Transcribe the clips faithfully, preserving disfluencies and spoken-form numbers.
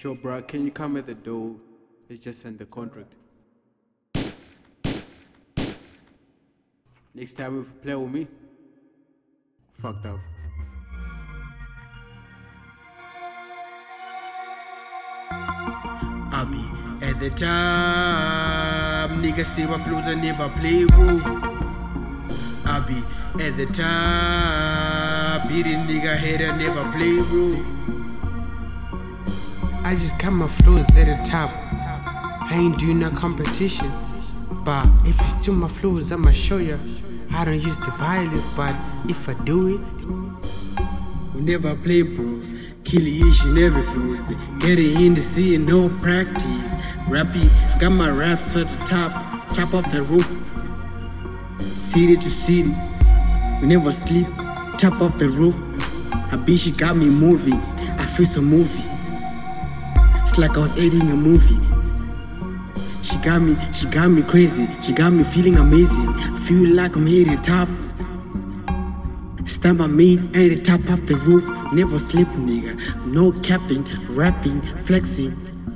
Sure, bro, can you come at the door? Let's just send the contract. Next time if you play with me, fucked up. I be at the top, niggas say my flows I never play with. I be at the top, beating nigga head I never play with. I just got my flows at the top. I ain't doing no competition, but if it's still my flows, I'ma show ya. I don't use the violence, but if I do it, we never play, bro. Kill each and every flows. Get it in the sea, no practice. Rappy, got my raps at the top, chop off the roof. City to city, we never sleep. Top off the roof. A bitch, she got me moving. I feel so movie. It's like I was editing a movie. She got me, she got me crazy. She got me feeling amazing. Feel like I'm here at the top. Stand by me at the top of the roof. Never sleep, nigga. No capping, rapping, flexing.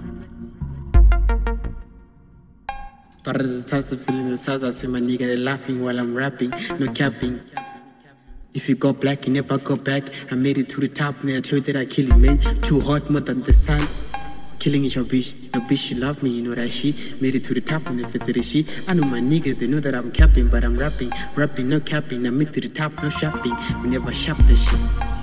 But the thoughts of feeling the size, I see my nigga, they laughing while I'm rapping. No capping. If you go black, you never go back. I made it to the top, and I tell you that I kill it, man. Too hot, more than the sun. Killing is your bitch, your bitch, she love me, you know that she made it to the top and if it's she. I know my niggas, they know that I'm capping, but I'm rapping, rapping, no capping. I made to the top, no shopping, we never shop the shit.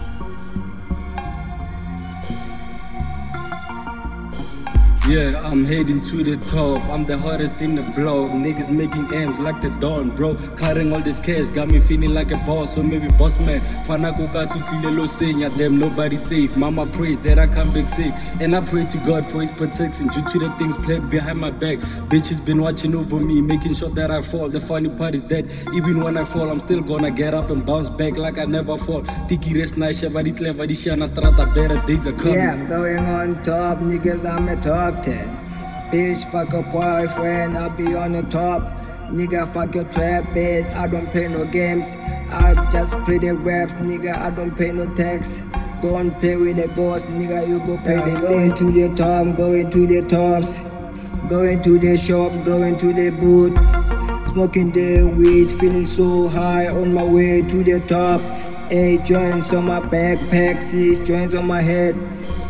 Yeah, I'm heading to the top. I'm the hottest in the block. Niggas making M's like the dawn, bro. Carrying all this cash got me feeling like a boss, or maybe boss man. Fanako kasutile senya them, nobody safe. Mama prays that I come back safe, and I pray to God for his protection due to the things played behind my back. Bitches been watching over me, making sure that I fall. The funny part is that even when I fall, I'm still gonna get up and bounce back like I never fall. Tiki rest nice, shabari clever, this shana strata, better days are coming. Yeah, I'm going on top, niggas, I'm a top ten. Bitch, fuck a boyfriend, I'll be on the top. Nigga, fuck your trap, bitch, I don't play no games. I just play the raps, nigga, I don't pay no tax. Don't pay with the boss, nigga, you go pay the going to the top, going to the tops. Going to the shop, going to the booth. Smoking the weed, feeling so high on my way to the top. Eight joints on my backpack, six joints on my head.